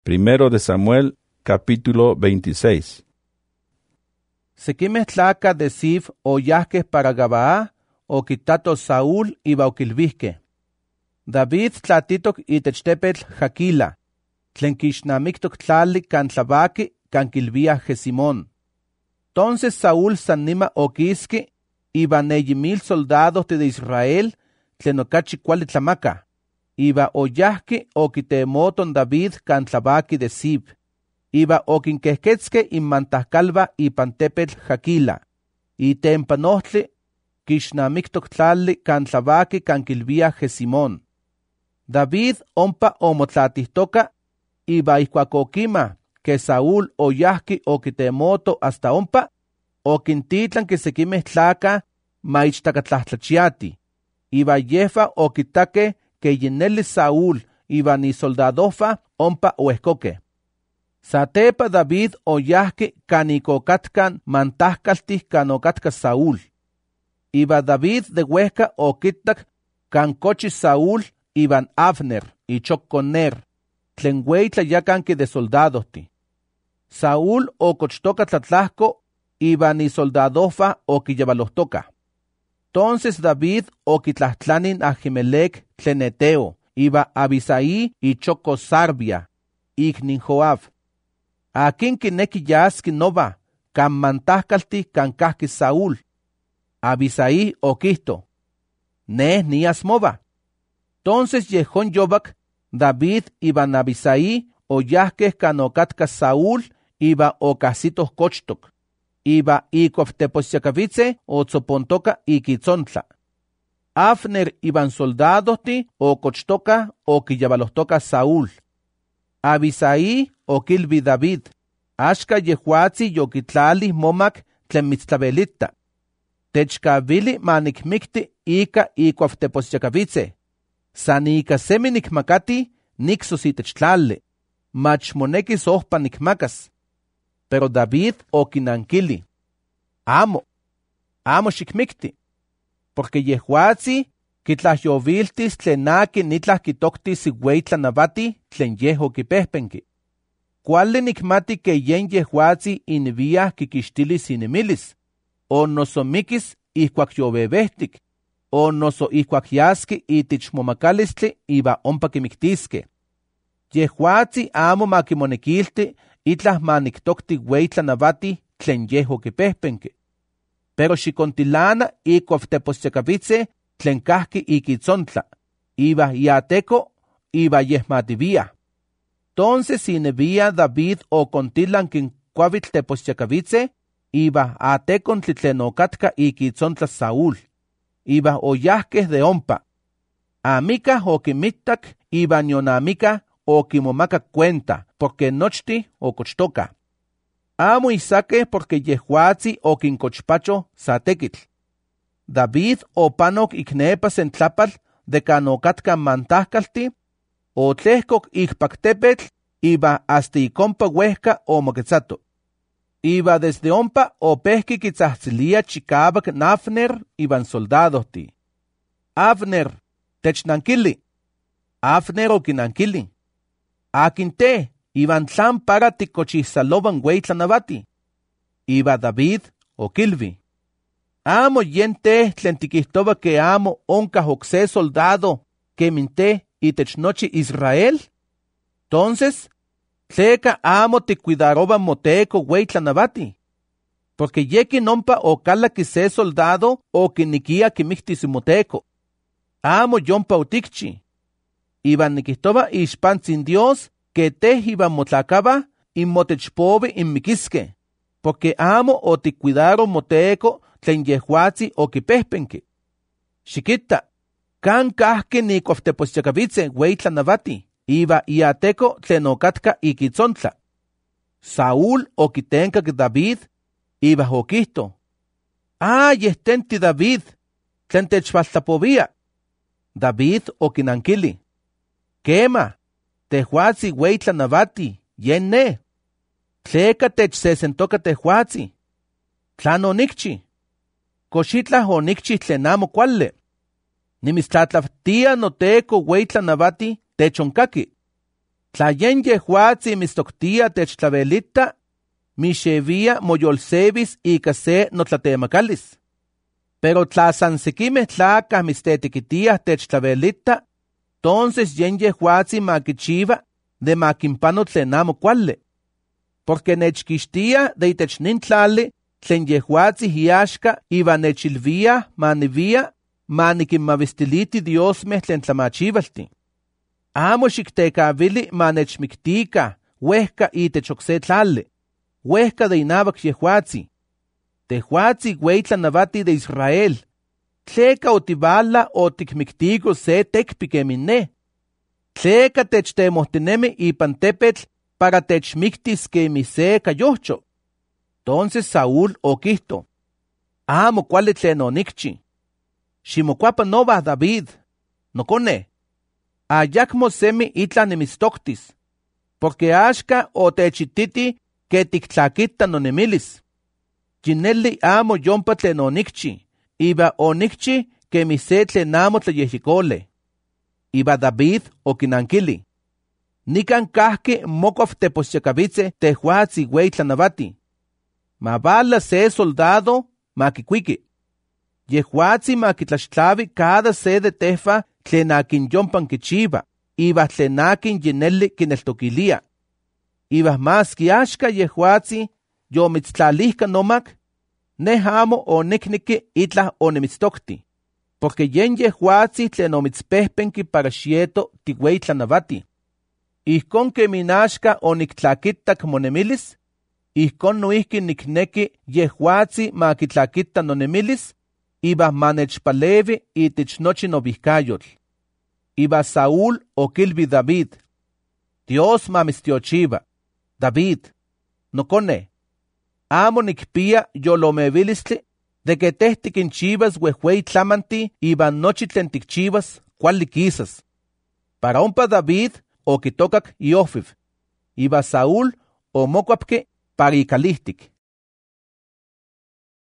Primero de Samuel, capítulo 26. Sequimeh tlaca de Sif oyahqueh para Gabaa, oquitato Saúl iba oquilvihqueh. David tlatitoc itech tepetl Jaquila, tlen quixnamictoc tlali can tlavaki can quilviah Jesimón. Entonces Saúl san nima oquisqui iba 9,000 soldados de Israel tlen ocachi cuali tlamacah, iba oyahqui oquitemoton David can tlavaki de Sif, iba oquinquehquetzque inmantahcalva ipan tepetl Jaquila, itempanohtli quixnamictoc tlali can tlavaki can quilviah Jesimón. David ompa omotlatihtoca, iba ihcuac oquima que Saúl oyahqui oquitemoto hasta ompa, oquintitlanqui sequimeh tlaca maichtacatlahtlachiati, iba yefa oquitaque que yineli Saúl iba ni soldadofa ompa oehcoque. Satepa David oyahqui canic ocatcan mantahcaltih can ocatca Saúl. Iba David de huehca oquitac can cochi Saúl iban Abner ichoc Ner, tlen uey tlayacanqui de soldadohtih. Saúl ocochtoca tlatlahco iba ni soldadofa oquiyabalohtoca. Entonces David oquitlahtlanin Ahimelec tlen Eteo, iba Abisaí ichoco Sarbia, icnin Joab. Akin quinequi yasqui nova, can mantahcaltih can cahqui Saúl. Abisaí oquihto, neh nias mova. Entonces yehon yobac, David iban Abisaí oyahqueh can ocatca Saúl iba ocahsitoh cochtoc, iba icuaf teposyacavitze otzopontoca iquitzontla. Abner iban soldadohtih ocochtoca oquiyabalohtoca Saúl. Abisaí oquilvi David, axca yehuatzi yoquitlalih momac tlen mitztlavelita. Techcavili manicmicti ica icuaf teposyacavitze. San ica semi nicmacati nixos itech tlali, mach monequis ohpa nicmacas. Pero David oquinanquili, amo xicmicti, porque yehuatzi quitlayoviltis tlen aquin nitlah quitoctis iuey tlanavati tlen yeh oquipehpenqui. Cuali nicmati que yen yehuatzi inviah quiquixtilis inemilis, o noso miquis ihcuac yobebehtic, o noso ihcuac yasqui itich momacalistli iba ompa quimictisque. Yehuatzi amo maquimonequilti itlah manictocti uey tlanavati tlen yeh oquipehpenqui. Pero xicontilana icuaf teposyacavitze tlen cahqui iquitzontla, iba iateco, iba yeh mativiah. Entonces inevia David ocontilanqui in cuavitl teposyacavitze, iba atecontli tlen ocatca iquitzontla Saúl, iba oyahqueh de ompa. Amicah oquimitac, iba nion amicah oquimomacac cuenta, porque nochtih ocochtoca. Amo isaque porque yehuatzi oquincochpacho sa tequitl. David opanoc icnepa sentlapal de can ocatca mantahcaltih, otlehcoc icpac tepetl, iba hasta icompa huehca omoquetzato. Iba desde ompa opehqui quitzahtzilia chicavac Abner iban soldadohtih. Abner, technanquili. Abner oquinanquili, akin te, iban tlan para ticochihsaloban uey tlanavati. Iba David oquilvi, amo yen te tlen tiquihtova que amo oncah ocse soldado quemin te itech nochi Israel? Entonces, tleca amo ticuidaroba moteco uey tlanavati, porque yequin ompa ocalaqui se soldado oquiniquia quimictis moteco. Amo yompa oticchi. Iban niquihtova ixpantzin Dios que te iban motlacaba inmotechpovi inmiquisque, porque amo oticuidaro moteco tlen yehuatzi oquipehpenqui. Xiquita, can cahqui nicuaf teposyacavitze uey tlanavati, iba iateco tlen ocatca iquitzontla. Saúl oquitencac David, iba oquihto, yehtenti David, tlen techfaltlapovia. David oquinanquili, quema, tehuatzi uey tlanavati, yen ne. Tleca techsesentoca tehuatzi. Tlan onicchi? Coxitlah onicchi tlen amo cuali. Nimitztlatlautia noteco uey tlanavati techoncaqui. Tla yen yehuatzi mistoktia techtlavelita, mixevia moyolsevis ika se notlatemakalis. Pero tla san sekimeh tlakah mistetikitiah techtlavelita, entonces yen yehuatzi makichiva de makimpano tlen amo kuali. Porque nechkixtia de itech nin tlali tlen yehuatzi iaxka iva nechilvia manivia manikinmavistiliti diosmeh tlen tlamachivalti. Amo xiktekavili manechmiktika wehka itech okse tlali, wehka de inavak yehuatzi. Tehuatzi weitlanavati de Israel, tleka otivala otikmiktiko se tekpi kemine. Tleka techtemohtinemi ipan tepetl para techmiktis kemi se kayohcho. Entonces Saúl okihto, amo kuali tlen onikchi. Ximokuapa nova David, nokone. Ayakmo semi itla nimistoktis, porque axka otechititi ke tiktlakita nonemilis. Yineli amo yompa tlen onikchi, iba onikchi kemi se tlen amo tlayehikole. Iba David okinankili, nikan kahki mokof teposyakavitze tehuatzi weitlanavati. Mavala se soldado makikuiki. Yehuatzi makitlaxtlavi cada se de tefa tlen akin yompan kichiva, iba tlen akin yineli kineltokilia. Iba mas kiaxka yehuatzi yomitztlalihka nomak, neh amo onikniki itlah onimitstokti, porque yen yehuatzi tlen omitzpehpenki para xieto tiweitlanavati. Ihkon keminaxka oniktlakitak monemilis, ihkon noihki nikneki yehuatzi makitlakita nonemilis, iba manechpalevi itich nochi novihkayotl. Iba Saúl okilvi David, Dios mamistiochiva, David, nokone, amo nikpia yolomevilistli de que teh tikinchivas wehwei tlamanti iban nochi tlen tikchivas kuali kisas. Para ompa David okitokak Iofiv, iba Saúl omokuapke para ikalihtik.